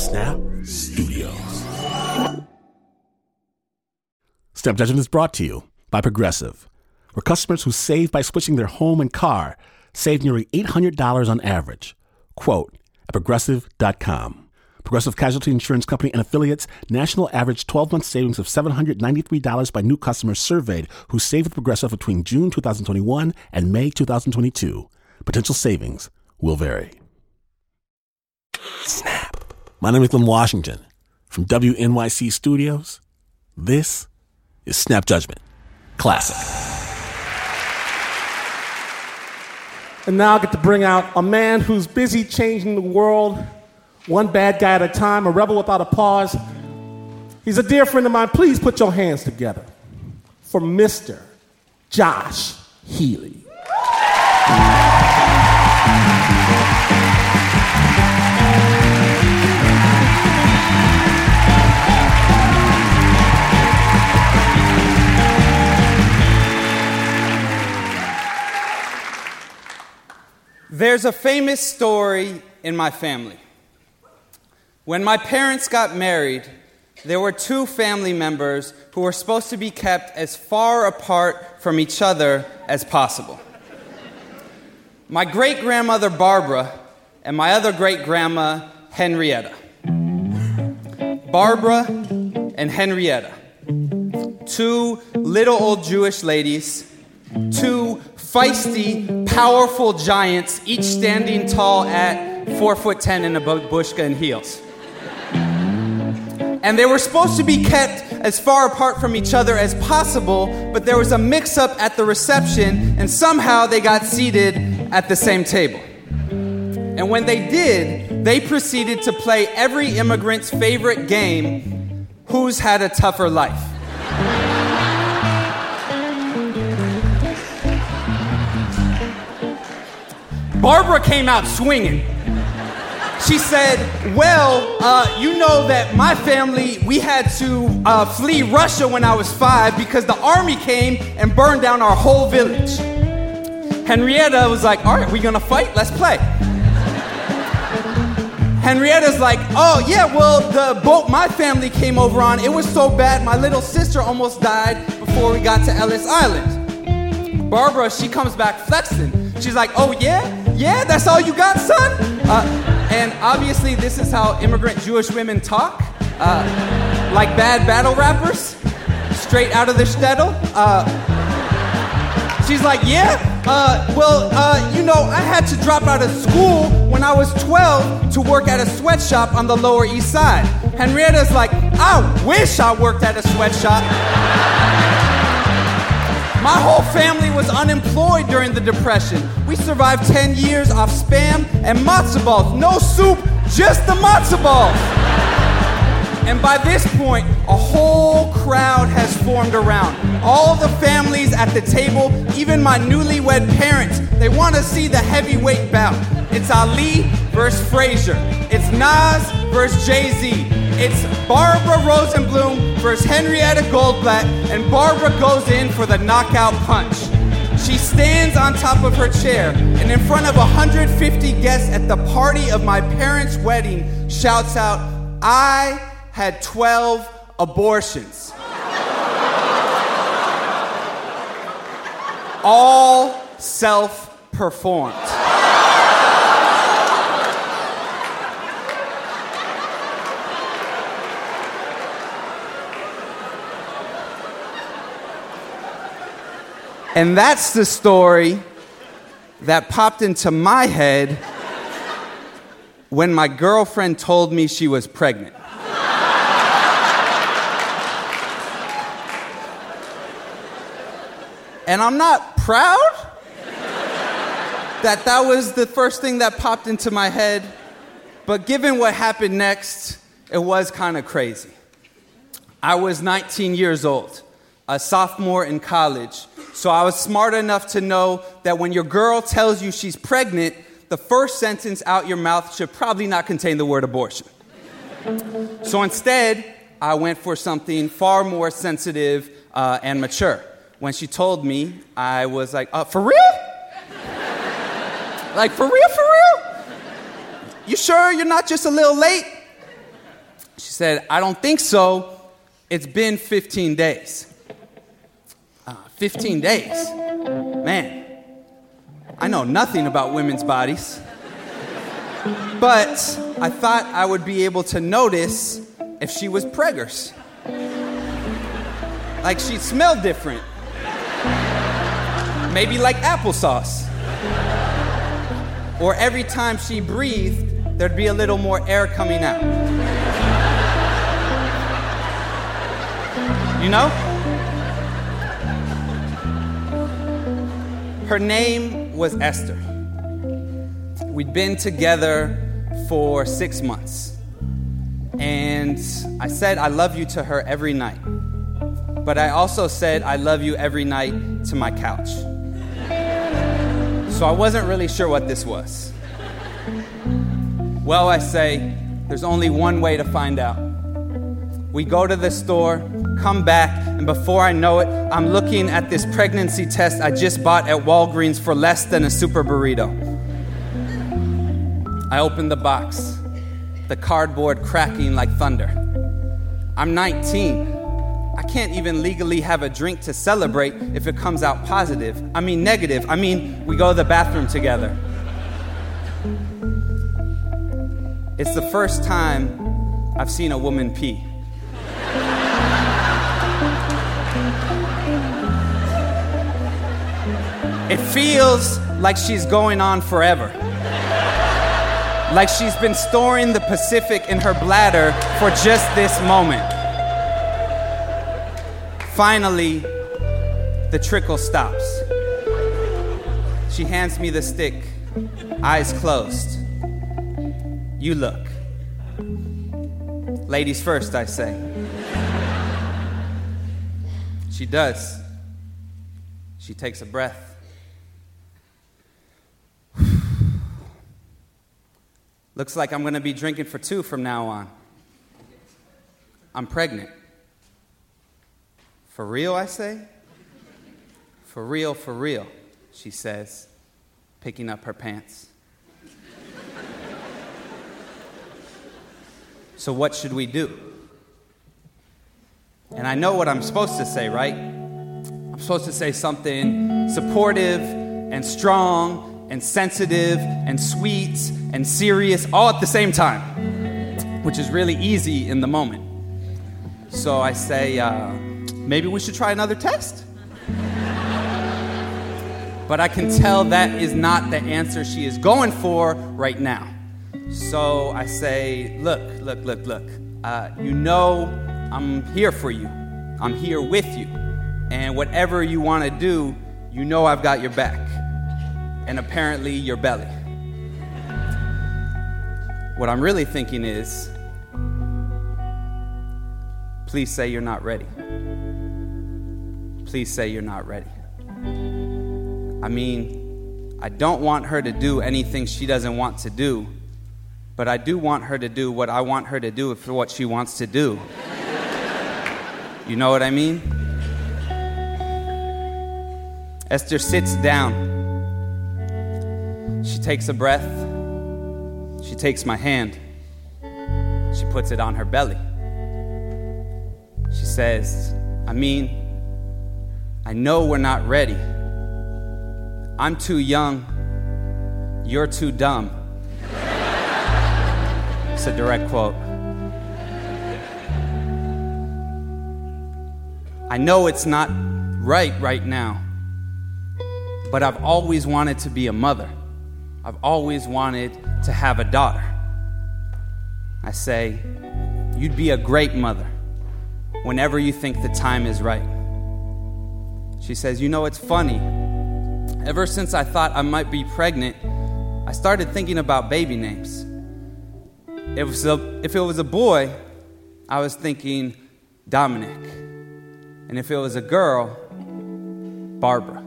Snap Studios. Snap Judgment is brought to you by Progressive, where customers who save by switching their home and car save nearly $800 on average. Quote at Progressive.com. Progressive Casualty Insurance Company and affiliates, national average 12-month savings of $793 by new customers surveyed who saved with Progressive between June 2021 and May 2022. Potential savings will vary. Snap. My name is Glenn Washington. From WNYC Studios, this is Snap Judgment Classic. And now I get to bring out a man who's busy changing the world, one bad guy at a time, a rebel without a pause. He's a dear friend of mine. Please put your hands together for Mr. Josh Healy. There's a famous story in my family. When my parents got married, there were two family members who were supposed to be kept as far apart from each other as possible. My great-grandmother Barbara and my other great-grandma Henrietta. Barbara and Henrietta, two little old Jewish ladies, two feisty, powerful giants, each standing tall at 4'10" in a babushka and heels. And they were supposed to be kept as far apart from each other as possible, but there was a mix-up at the reception, and somehow they got seated at the same table. And when they did, they proceeded to play every immigrant's favorite game, Who's Had a Tougher Life? Barbara came out swinging. She said, well, you know that my family, we had to flee Russia when I was 5 because the army came and burned down our whole village. Henrietta was like, all right, we gonna fight? Let's play. Henrietta's like, oh yeah, well, the boat my family came over on, it was so bad, my little sister almost died before we got to Ellis Island. Barbara, she comes back flexing. She's like, oh yeah? Yeah, that's all you got, son? And obviously this is how immigrant Jewish women talk, like bad battle rappers, straight out of the shtetl. She's like, yeah? You know, I had to drop out of school when I was 12 to work at a sweatshop on the Lower East Side. Henrietta's like, I wish I worked at a sweatshop. My whole family was unemployed during the Depression. We survived 10 years off Spam and matzo balls. No soup, just the matzo balls. And by this point, a whole crowd has formed around. All the families at the table, even my newlywed parents, they want to see the heavyweight bout. It's Ali versus Frazier. It's Nas versus Jay-Z. It's Barbara Rosenblum versus Henrietta Goldblatt, and Barbara goes in for the knockout punch. She stands on top of her chair, and in front of 150 guests at the party of my parents' wedding, shouts out, I had 12 abortions. All self-performed. And that's the story that popped into my head when my girlfriend told me she was pregnant. And I'm not proud that was the first thing that popped into my head, but given what happened next, it was kind of crazy. I was 19 years old, a sophomore in college, so I was smart enough to know that when your girl tells you she's pregnant, the first sentence out your mouth should probably not contain the word abortion. So instead, I went for something far more sensitive and mature. When she told me, I was like, for real? Like, for real? You sure you're not just a little late? said, I don't think so. It's been 15 days. 15 days? Man, I know nothing about women's bodies. But I thought I would be able to notice if she was preggers. Like she'd smell different. Maybe like applesauce. Or every time she breathed, there'd be a little more air coming out. You know? Her name was Esther. We'd been together for 6 months. And I said I love you to her every night. But I also said I love you every night to my couch. So I wasn't really sure what this was. Well, I say, there's only one way to find out. We go to the store, come back, and before I know it, I'm looking at this pregnancy test I just bought at Walgreens for less than a super burrito. I open the box, the cardboard cracking like thunder. I'm 19. I can't even legally have a drink to celebrate if it comes out positive. I mean negative. I mean, we go to the bathroom together. It's the first time I've seen a woman pee. It feels like she's going on forever. Like she's been storing the Pacific in her bladder for just this moment. Finally, the trickle stops. She hands me the stick, eyes closed. You look. Ladies first, I say. She does. She takes a breath. Looks like I'm going to be drinking for 2 from now on. I'm pregnant. For real, I say? For real, she says, picking up her pants. So what should we do? And I know what I'm supposed to say, right? I'm supposed to say something supportive and strong and sensitive and sweet and serious all at the same time, which is really easy in the moment. So I say, maybe we should try another test? But I can tell that is not the answer she is going for right now. So I say, look. You know I'm here for you. I'm here with you. And whatever you want to do, you know I've got your back. And apparently your belly. What I'm really thinking is, please say you're not ready. Please say you're not ready. I mean, I don't want her to do anything she doesn't want to do, but I do want her to do what I want her to do for what she wants to do. You know what I mean? Esther sits down. She takes a breath. She takes my hand. She puts it on her belly. She says, I know we're not ready. I'm too young. You're too dumb. It's a direct quote. I know it's not right now, but I've always wanted to be a mother. I've always wanted to have a daughter. I say, you'd be a great mother whenever you think the time is right. She says, you know, it's funny. Ever since I thought I might be pregnant, I started thinking about baby names. If it was a boy, I was thinking Dominic. And if it was a girl, Barbara.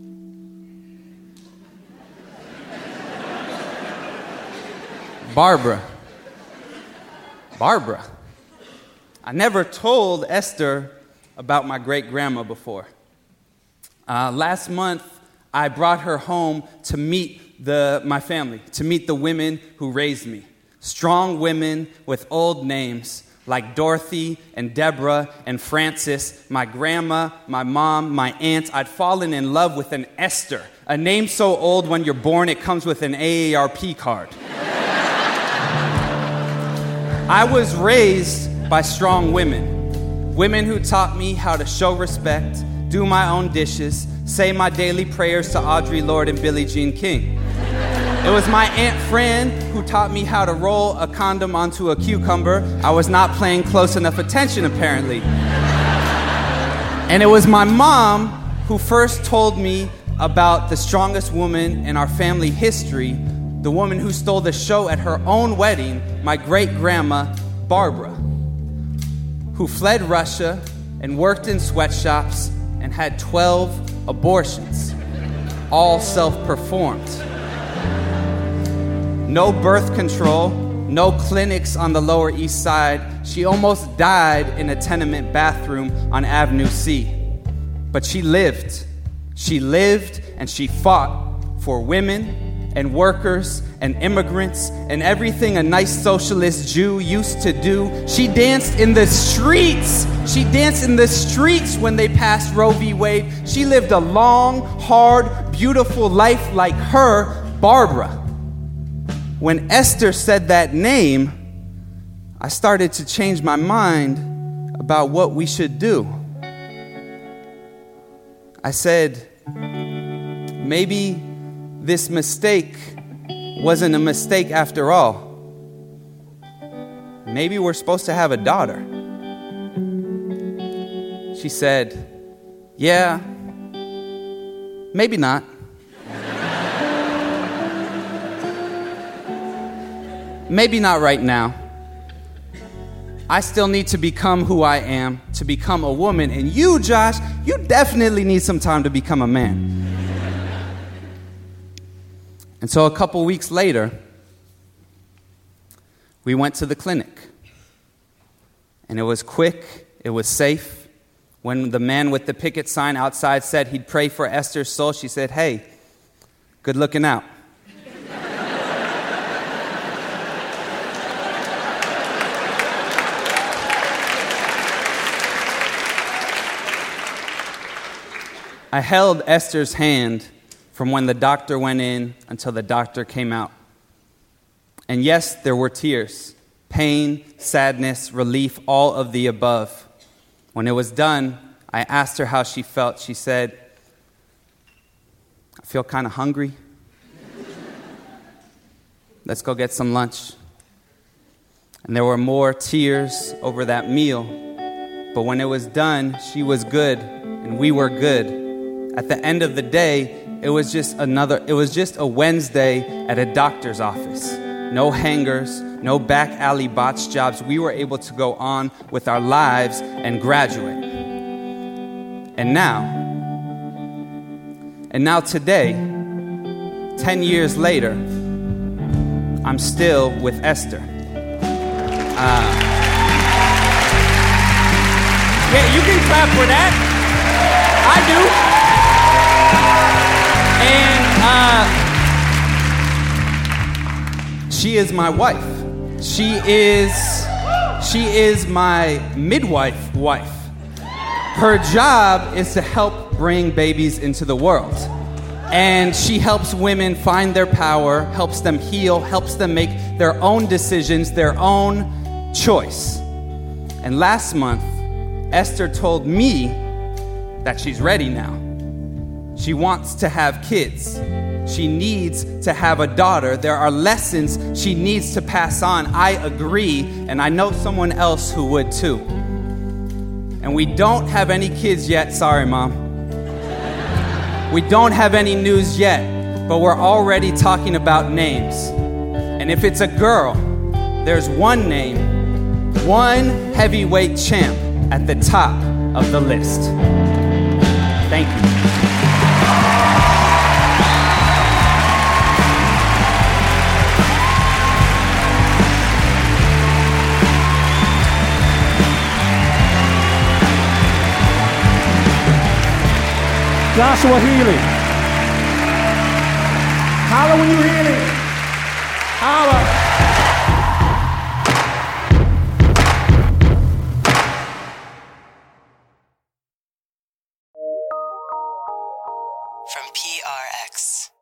Barbara. I never told Esther about my great-grandma before. Last month, I brought her home to meet my family, to meet the women who raised me. Strong women with old names like Dorothy and Deborah and Frances, my grandma, my mom, my aunt. I'd fallen in love with an Esther, a name so old when you're born it comes with an AARP card. I was raised by strong women who taught me how to show respect, do my own dishes, say my daily prayers to Audre Lorde and Billie Jean King. It was my Aunt Fran who taught me how to roll a condom onto a cucumber. I was not paying close enough attention, apparently. And it was my mom who first told me about the strongest woman in our family history, the woman who stole the show at her own wedding, my great-grandma, Barbara, who fled Russia and worked in sweatshops and had 12 abortions, all self-performed. No birth control, no clinics on the Lower East Side. She almost died in a tenement bathroom on Avenue C. But she lived. She lived and she fought for women and workers and immigrants and everything a nice socialist Jew used to do. She danced in the streets. She danced in the streets when they passed Roe v. Wade. She lived a long, hard, beautiful life like her, Barbara. When Esther said that name, I started to change my mind about what we should do. I said, maybe this mistake wasn't a mistake after all. Maybe we're supposed to have a daughter. She said, yeah, maybe not. Maybe not right now. I still need to become who I am, to become a woman. And you, Josh, you definitely need some time to become a man. And so a couple weeks later, we went to the clinic. And it was quick, it was safe. When the man with the picket sign outside said he'd pray for Esther's soul, she said, hey, good looking out. I held Esther's hand from when the doctor went in until the doctor came out. And yes, there were tears, pain, sadness, relief, all of the above. When it was done, I asked her how she felt. She said, I feel kind of hungry. Let's go get some lunch. And there were more tears over that meal. But when it was done, she was good and we were good. At the end of the day, it was just a Wednesday at a doctor's office. No hangers, no back alley botch jobs. We were able to go on with our lives and graduate. And now today, 10 years later, I'm still with Esther. Yeah, you can clap for that. I do. And she is my wife. She is my midwife wife. Her job is to help bring babies into the world. And she helps women find their power, helps them heal, helps them make their own decisions, their own choice. And last month, Esther told me that she's ready now. She wants to have kids. She needs to have a daughter. There are lessons she needs to pass on. I agree, and I know someone else who would too. And we don't have any kids yet. Sorry, Mom. We don't have any news yet, but we're already talking about names. And if it's a girl, there's one name, one heavyweight champ at the top of the list. Thank you. Joshua Healy. Holla when you hear it. Holla. PRX.